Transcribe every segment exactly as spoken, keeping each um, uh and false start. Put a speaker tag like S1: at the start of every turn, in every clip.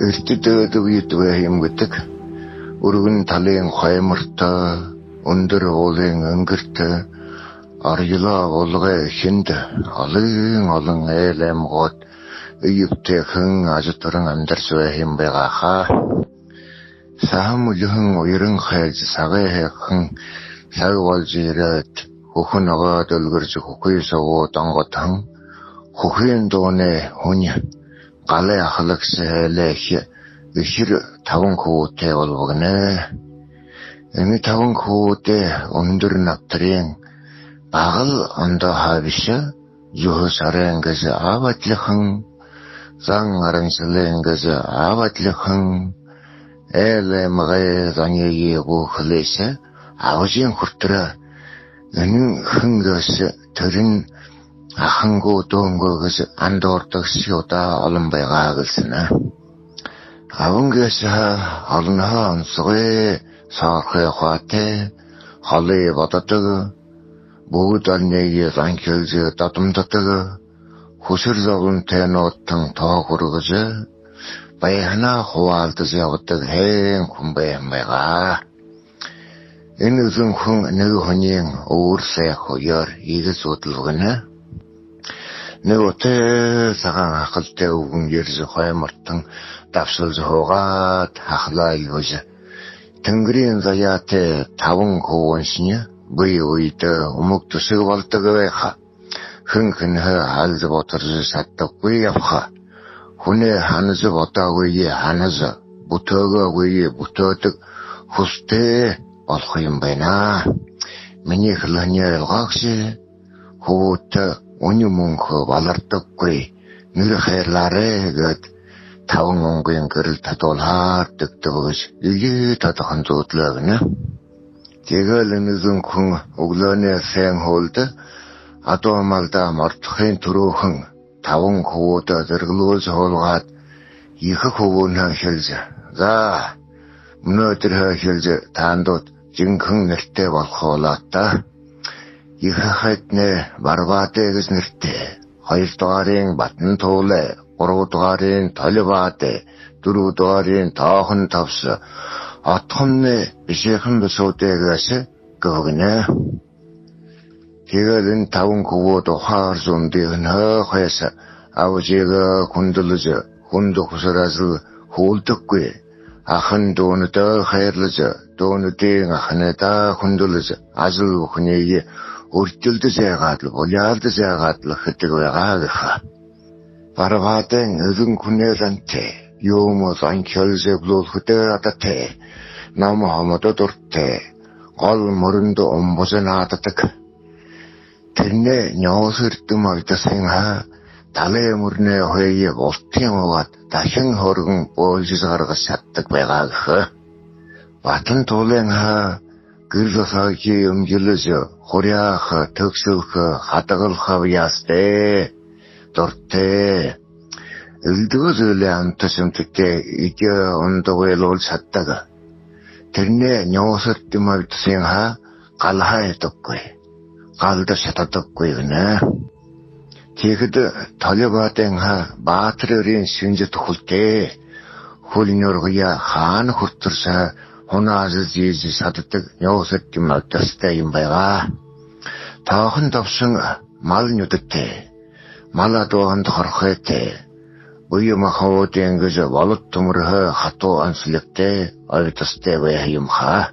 S1: Эртдээд үедвэ юм гэдэг өргөн талын хоймортой өндөр уулын өнгөрт аргилаа уулгай хинд олон олон ээлэмгот өвтөхэн ажитран амьдарч байх юм байгаа хаа. Саам үлхэн уяран хайж сагаа хайхан саг болж ирээд хөхөн аваад өлгөрж хөхгүй суу донготон хөхийн дууны хүн галай ахлагс хэлэх ихэр таван хүүтэй болвогнэ. Энэ таван хүүтэй өндөр навтрын багал ондоо хавиш юу сарэнгээс аватлхан зан аранслэнгээс аватлхан элэ мгай заньяги гохлэс авжин хүртрэ энэ хөнгөөс төрн ахангуу дөнгөөс андуурдаг шиудаа олон байгаа гэлснэ. Авангээс олноо онцгой сархэ хатэ холы боддог бүгд алныг ранхэлж дадамддаг хүсэр зовлонтой нотон тоо хүргэж баяна хуваалдаж явдаг хэн хүн баймага. Энэ үзэн хүн нэг хүнийн өөрсөө хоёр ийгээс бодлогоно. Нэг өтэ цагаан ахалтай өвгөн ерж хоймортон давсалж хуугаад хахлаа юуж тэнгэрийн заяатай таван хөвөншня бие үед өмг төсөг болдог байха. Хэн хэн хаалж боторж саддаггүй явха. Хүнээ ханаж бодоогүй ханаж бүтөөгөөгүй бүтөөдөг хүстэй болох юм байна. Миний хэлний ялгаагш хөвөт өнө мөнхө балардаггүй нэр хайрлаарэ гэд таван онгийн гэрэл татуулаад дэгдэгж игээ татхан зуудлаа гэнэ. Тэгэл энэзэн хүн өглөөний сайн хуульд адуу малда мордохын төрөөхөн таван хөвөд зэрэглүүлж хуулгаад их хөвөөнөө хэлж за өнөөдөр хэлж таандууд жинхэнэ нэртэй болох болоо та. Их хайтнэ барбаатэ гэж нэртэй. Хоёр дугаарын батан туулэ, гурав дугаарын толбаатэ, дөрөв дугаарын тоохон тавс, отхомны бишэхэн бисүүдэгээс гөгнэ. Тэгэл энэ таван хөвөд ухаар зундын хойс авжиг хүндэлж хүнд хүсрээс хүүлдэггүй. Ахан дуунуудаа хайрлаж дуунуудын ахнадаа хүндэлж ажил бүхнийг өртөлдөж яагаад л болиалдаж яагаад л хэдэг байгаа гэх. Барваатэн эзэн хүнэлэнтэй юм занчилж блуулхтэй ататай нам хамаад дуртай гол мөрөнд омбоснаатдаг. Тэрнээ нёосэрдэм агдасан ха талын мөрнөө хоёе болтын угаад дахин хоргон боолж гаргаж чаддаг байгаа гэх. Батан туулын ха гэрлосааги өмжилж хуряах төгсөх хадгалах яастэй дуртай элдгөөсөлөө амтсамттэй ige ондогойлол чаддаг. Тэрнээ нёосэрдэм агдасан ха галхайдаггүй галдаж чаддаггүй гэнэ. Тэгэхэд толбаатэн ха баатрын шинжит хүлтэй хөлнөргөя хаан хүртэрсэ хунаас зиж саддаг нёосэрдэм агдастай юм байгаа. Таахан давсан мал нүдтэй мала доохонд хорхойтэй буюу махаудын гэж болот төмөрхө хатуу анслэгтэй ойдостой байх юм хаа.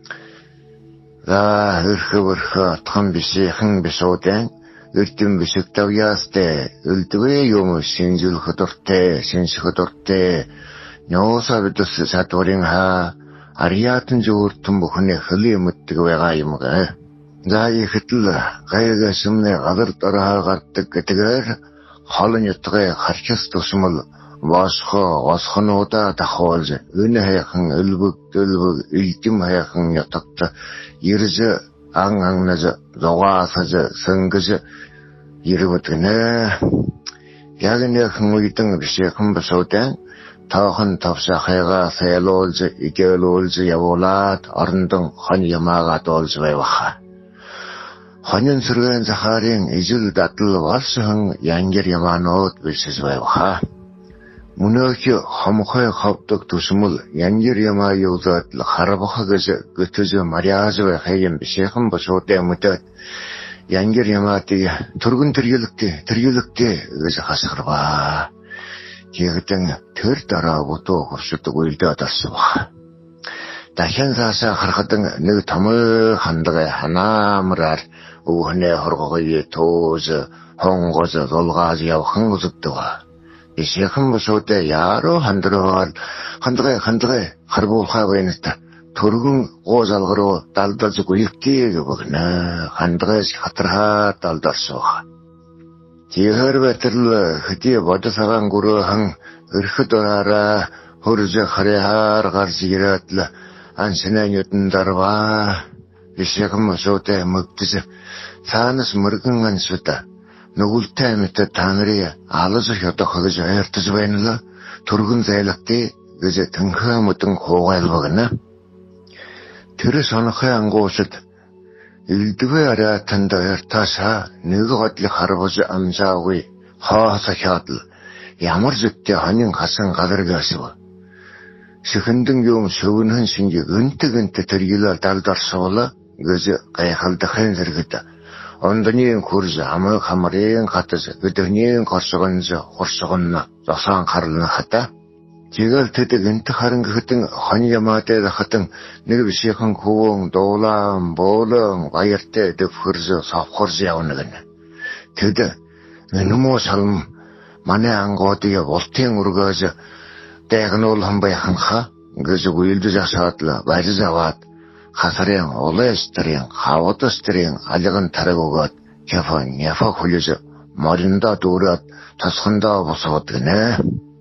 S1: За хөрхөвөрхө атхан бишэхэн бисуудэн эрдэм бишэгтэв яастэй үлдвэ юм шинжлэх дуртай шинжлэх дуртай нёоса бидс садварын ха ариатан жууртан бүхний хөлийн мэддэг байгаа юм гээ. За ихэтэл гайга сүмнэ газар дороо гардаг гэдгээр холон ятгай харчс тусмал босхо босхонуудаа дахуулж энэ хайхан өлбөг дөлбөг илдэм хайхан ятагт ирж ан аннаж зугаасаж сэнгэж ирвэдгэнэ. Яг нэг хүмүүдэн бишэхэн босоодэн таахан тавса хайгаа сайлуулж игэлүүлж явуулаад орондон хон ямаагаа дуулж байваха. Хонин сэргэн захарын ижил дадал валсхан янгер ямаанууд бэлсэж байваха. 문학이 허무하게 합덕 두심을 양질여마 요자들 하라바하게서 그트저 말야즈와 해연 비시한 버쇼 때문에 양질여마띠 turgun 들길럭대 들길럭대 그저 하스그러봐 기억등 덜 따라오고 곱수도 일도 얻었어 다 현사사 하라갔던 너 담을 한다가 하나무랄 우헌에 허르고기 도저 홍고저 돌가지야 황고습도와 이시 한 무서 때 야로 한들어 한들어 한들어 하르고 하고 있다. 도르군 오잘거로 달달지고 읽기 그거나 한들어 하트라 달달소. 지허르베트르 그때 버드사간 구로 한 으르크도라라 호르저 하레하르 가르지기라틀 안세나뉴튼 다르와 이시 한 무서 때 먹듯이 사는스 머르근간 수다. 누굴 때문에 단어리 알아서 효도 거기서 애르트지 왜는라 도르근 자일락대 그저 등하 못던 고가일 먹었나 들어서는 허양 곳을 일두에 알아 탄다 애르타사 너가 어떻게 할아버지 암사하고 하하사 혀들 야머르적대 한영 가상 가들어가서 시흔등경 서운한 신기 은뜨근뜨 들길라 달달서올라 그저 가야할다 흔들겠다 언더니엔 쿠르즈 아무 카마리엔 같아서 그더니엔 거서건저 호서건나 저상 가르나 하다 지걸 뜨뜨근트 하는 그 같은 환이야마때다 같은 내가 비시한 고공 도람 보름 와이어때 더 후르즈 사포르즈야 오는거네 그더 너무 삶 만에 안 거디야 월탱으로 가서 대근올 한번 한가 그저 일도 자사왔라 와이즈자왔 하사령, 올레스트령, 하워터스트령, 알력은 다르고가 개판, 예파 굴려서 머린다 도랏, 다선다 보소거드네.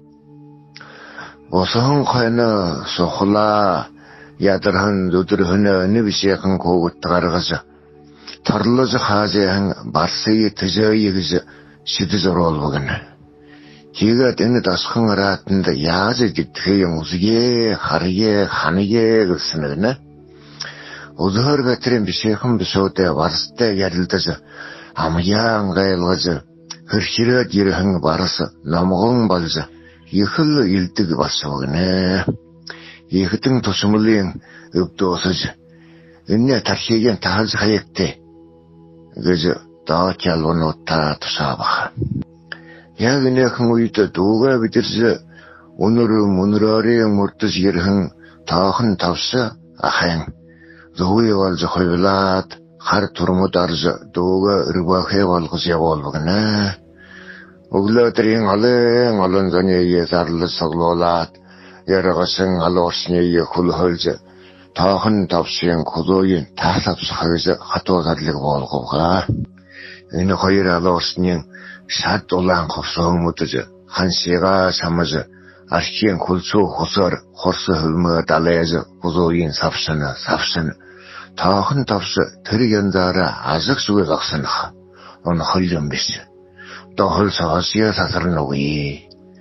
S1: 보소한 거에는 소홀라, 야들한 누들흔어 느비시약한 고구 따라가서, 털러서 하제한 말세에 드저이 그저 시드저로 올보겠네. 기가 때는 다 성을 하던데 야저기 태영 우스게, 하르게, 하느게, 그러시네. 우드허르 같은 비시한 비소때 왔을 때 예를 들어서 아무양 가일가서 헐시러 지르한 거 말아서 넘어간 발서 이 흘러 일득이 봤어 그네 이 같은 도스물링 읍도서지 은냐 다시겐 다할서 하였대 그저 다 잘로놓다 투사봐 야 그네 한국이또 누가 비들서 오늘은 오늘아래 못드시기를 한 다한 답서 아하양 도우에 walza khoylat har turmu darza doga irwa khewalgız yawolbagna oglatring ale ngalan zanye yezarlı saglolat yaragısın alosne ye khulholza tahan tapsyen khodoyin tasapsı khayza hatozarlık bolgoga ene khoyra alosnen şat olan khofsoğumutuzu hansiga samızı aşkiyen kulçu husar horsu hılmı dalayazı khodoyin sapsını sapsını 타한 답서 들이견자라 아직 수에 각선하 어느 헐좀 비스 또 헐사가시야 사설은 오이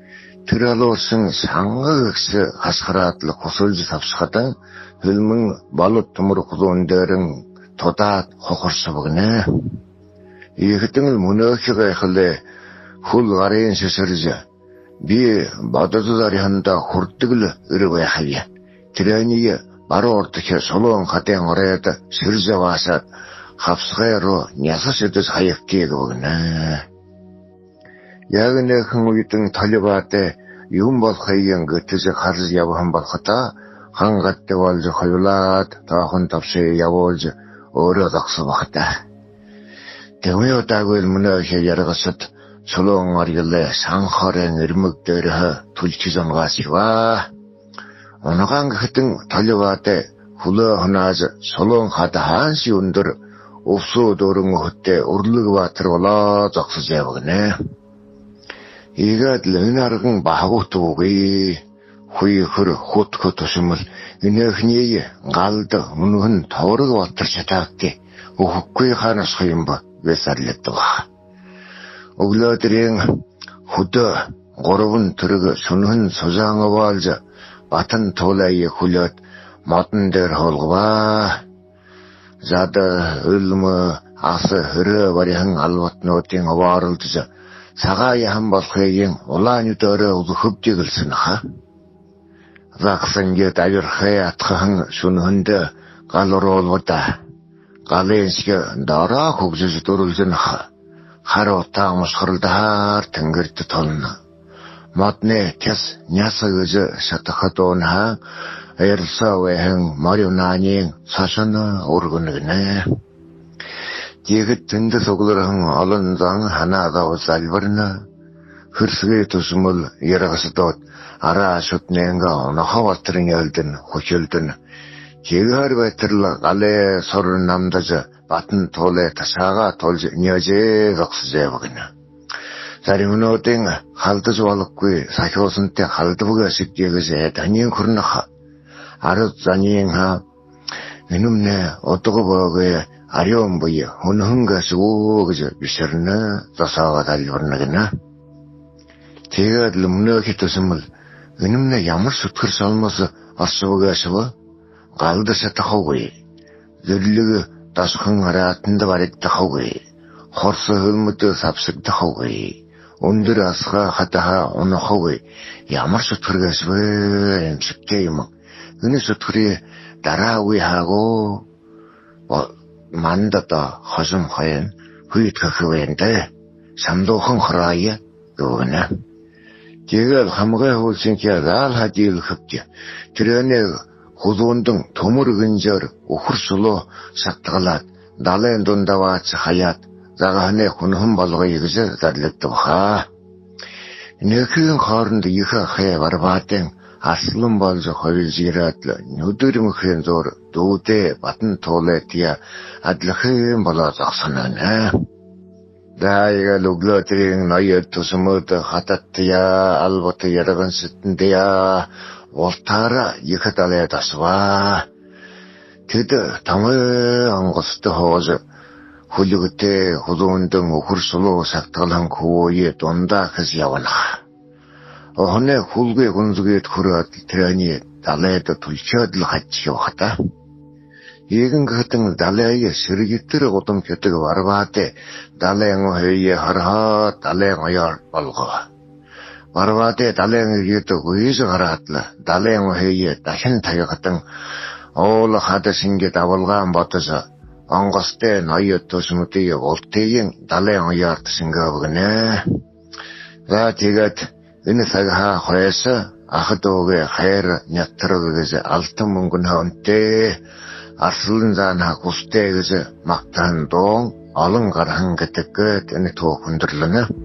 S1: 들어로승 상극스 하스카라틀 고설지 삽스하다 흘문 말로tum으로 구도온데는 도다 호kor서보네 이 그등을 문어키가 할래 훌 아래인 세설이자 비 마도도다리 한다 홀뜨글 으르고야 하야 들어니게 바로 어떻게 솔로원 가땡 오래다 실저 와서 합스가로 냐서시도 사역기에 그거네. 야근에 흥국이 등 달려봤대 유음벌 회의연 그 뜻에 가르지 야부 한번 갔다 한갓대 월저 허율라 다 혼답수에 야부월저 어려닥서 봤다. 대우였다고 일문에 여러가서 솔로원 어리길래 상허랭 일묵대려 둘치전 가시와 어느간 그때 달려왔대 훌러 하나서 솔롱 하다 한시 운들 옵소 도른 거 그때 오르르고 와트로라 적수제 보네 이가 르나르근 바하고 또기 후이 흐르 호트코 도심을 이네 흔히에 갈다 문은 더르고 와트르셨다게 오후쿠에 하나 소임바 왜살렸다가 오글러드링 후더 고르분 들어가 손은 소장어 발자 바탄 토라이에 굴렸 모든 데를 홀고봐 자다 을무 아서 흐르버리 한 알වත් 노팅 와를 두자 Сагая хан болохыг улаан өдөөрөө үлхөвж игэлсэн ха. Загсан гэд авирхай атхан шүнхэнд гал оруулвада. Галын шиг дараа хөгжиж дөрвөлжин ха. Харуу таамсхарлдаар тэнгэрд тонно. Модны тэс няса гэж шатахадон ха. Эрсавэн марионаний сашана ургунэгнэ. Тэгэд тэнд соглорхан олон зан ханаадаа залбарна. Хөрсгээ тусмал ярагсдод араа шүтнэнга нохавалтрын ялдэн хүчэлдэн. Жигээр байтарл галээ сор намдаж батан тууле тасаага тулж няжээ гаксжээ багна. Заримнуудын халдаж болохгүй сахиусантай халдвага шигжээс танийн хүрнэх ард занийн ха энэмнэ одогоогоо ариун буй хүнхэнгээс үү гэж бишэрнэ засаага талбарна гэнэ. Тэгээд лүмнөө хитусмал энэмнэ ямар сүтгэр солмос арсуугаашва галдаса тахаугүй зөвлөг тасхан хараатанд баригдахаугүй хорс хөлмөд савсагдахаугүй өндөр асха хатаха унахаугүй ямар сүтгэргээсвэ эмсэгтэй юм. Энэ сүтгэрээ дараа үе хаагоо мандата хожим хаян хүйт хахвэнтэй самдуухан храая гэнэ. Тэгээд хамгай хуулсын кязал хадил хөвч тэрэнэ хузуундан төмөр гинжээр өхөр сулуу сатгалаад далайн дундаваач хаяат загахны хүнхэн болгоё гэж зарлагдав хаа. Нэхэн хооронд их хэ барбаатэн аслан болж хойж ирээд нүдэрмхэн зур дүүдэ батан туулайтя адлахын болоо загсанаа. Дайга луглотрийн ноёд тусмод хатаття албот ярган сэтэндя волтара ихэталээ тасва. Тэд тамэ ангостой хоож хүлэгтэй хулуундан өхөр сулуу сагтгалан хөөе дундаа хэс явна. Ohne hulge hunzгээд хүрээд тэрний далайд түлчээд л хаччих хата. Игэн гэтэн далай сэргитэр удам гэдэг варваатай далайн хөөе хараа далайн оёр болгоо. Варваатай далайн гэдэг үеж гараатла далайн хөөе дахин таягатан оол хадас ингээд авалгаан ботос онгостой ноёд тусмутыг ултын далайн оёрт сингаавгнэ. За тэгээд энэ цагаа хойс ахдуугээ хайр нятраг гэж алтан мөнгөн хонтэй арслан заана хүстэй гэж магтан дон олон гархан гэдэг энэ тоо хүндэрлэнэ.